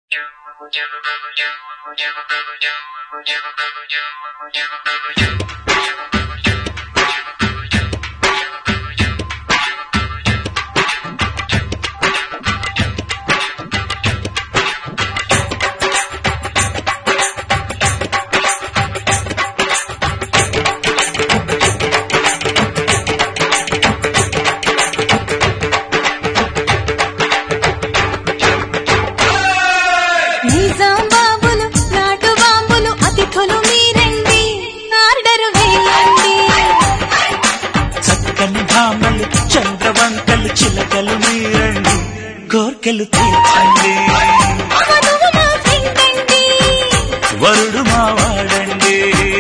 చంద్రవంకలు చిలకలు మీరండి కోర్కెలు తీర్చండి వరుడు మావాడండి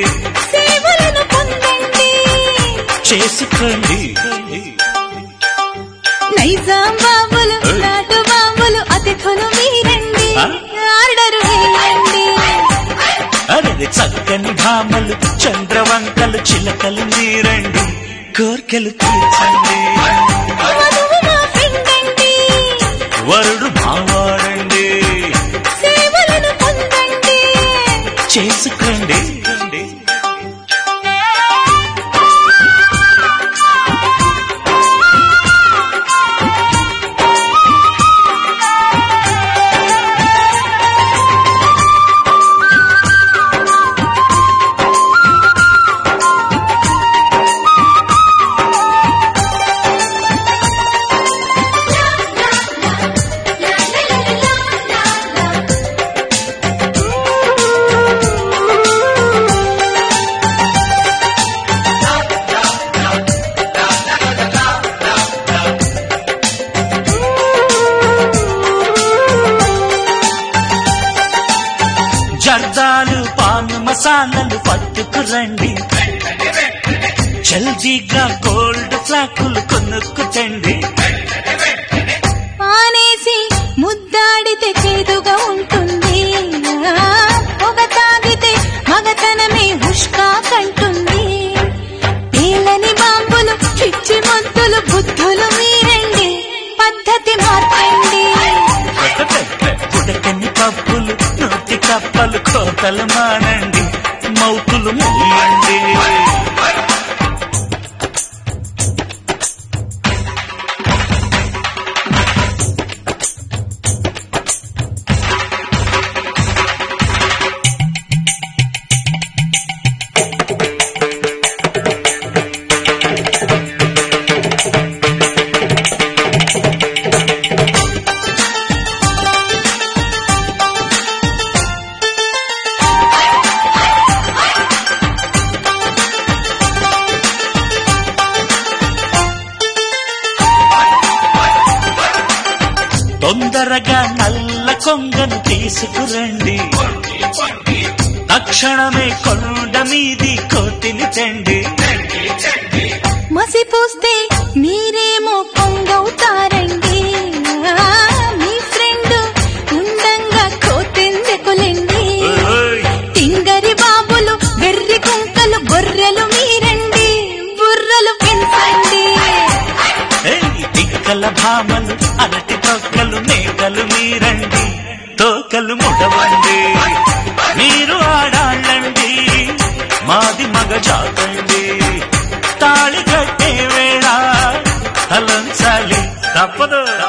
చేసుకోండి నైజాం బాబులు నాటు బాబులు అతిథులు మీరండి ఆర్డర్ వేయండి అరే చక్కని భామలు చంద్రవంకలు చిలకలు మీరండి కోర్కెలు తీర్చండి వరుడు మావాడండి సేవలను పొందండి చేసుకోండి జర్దాలు పాన్ మసాలాలు పట్టుకురండి జల్దీగా గోల్డ్ ఫ్లాకులు కొనుక్కుతండి పానేసి ముద్దాడితే చేదుగా ఉంటుంది పొగ తాగితే మగతనమే హుష్కా కంటుంది ఏలని బాంబులు పిచ్చి మొద్దులు బుద్ధులు మీరండి పద్ధతి మార్చండి ఉడకని పప్పులు నోటి కప్పలు కోతలు మానండి మౌతులు మూయండి తొందరగా నల్ల కొంగను తీసుకురండి తక్షణమే కొండ మీది కోతిని తండి మసిపూస్తే మీరేమో కొంగవుతారండి మీ ఫ్రెండ్ ఉండంగా కోతెందుకులండి తింగరి బాబులు వెర్రి కుంకలు గొర్రెలు మీరండి బుర్రలు పెంచండి తిక్కల భామలు అరటి తొక్కలు మేకలు మీరండి తోకలు ముడవండి మీరు ఆడాళ్ళండి మాది మగ జాతండి తాళి కట్టే వేళ తలంచాలి తప్పదు